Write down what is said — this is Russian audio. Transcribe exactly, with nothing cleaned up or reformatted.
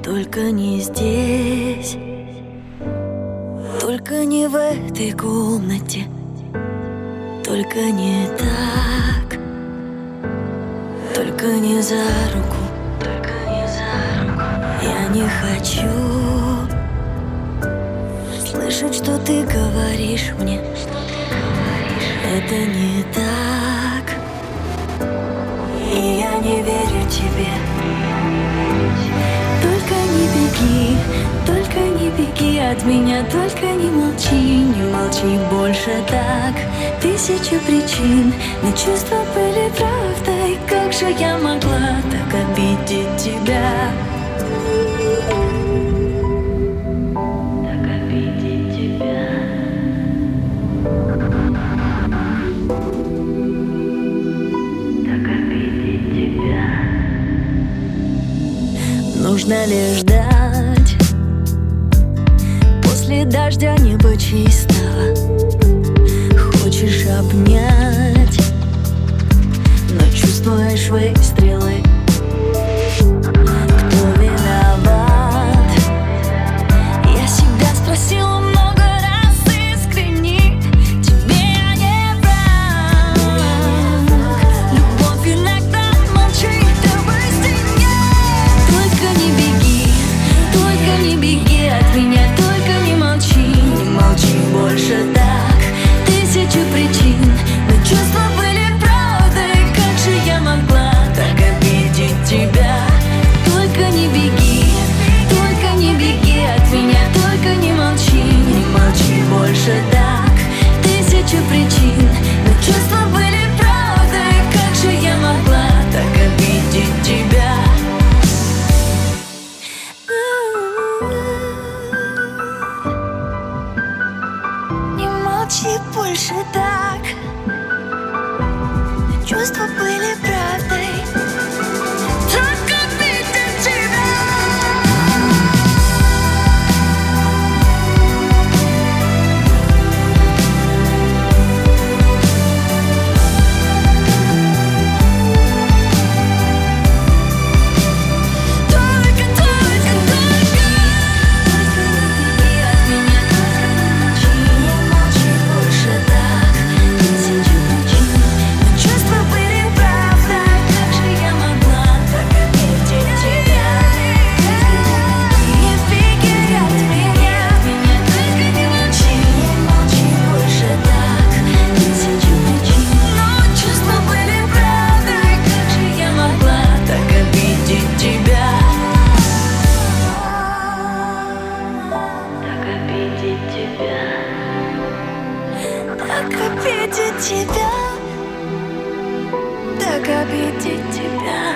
Только не здесь, только не в этой комнате, только не так, только не за руку, только не за руку. Я не хочу слышать, что ты говоришь мне, это не так, и я не верю тебе. Только не беги, только не беги от меня, только не молчи, не молчи больше так. Тысячи причин, но чувства были правдой. Как же я могла так обидеть тебя? Так обидеть тебя. Так обидеть тебя. Нужно лишь ждать после дождя неба чистого. Хочешь обнять, но чувствуешь выстрелы. Кто виноват? Я себя спросила много раз искренне. Тебе я не враг. Любовь иногда молчит об истине. Только не беги, только не беги от меня, только не молчи, не молчи больше так. Тысячу причин, но чувства были правдой. Как же я могла так обидеть тебя? Только не беги, только не беги от меня, только не молчи, не молчи больше так. Тысячу причин, но чувства были правдой. Как же я могла так обидеть тебя? Не молчи больше так. Чувства были правдой. Так обидеть тебя. Только, только, только. Только не беги от меня, только не молчи, не молчи больше так. Тысячу причин, но чувства были правдой. Как же я могла так обидеть тебя? Не беги от меня, только не молчи, не молчи больше так. Тысячу причин, но чувства были правдой. Как же я могла так обидеть тебя? Так обидеть тебя. Так обидеть тебя. Так обидеть тебя.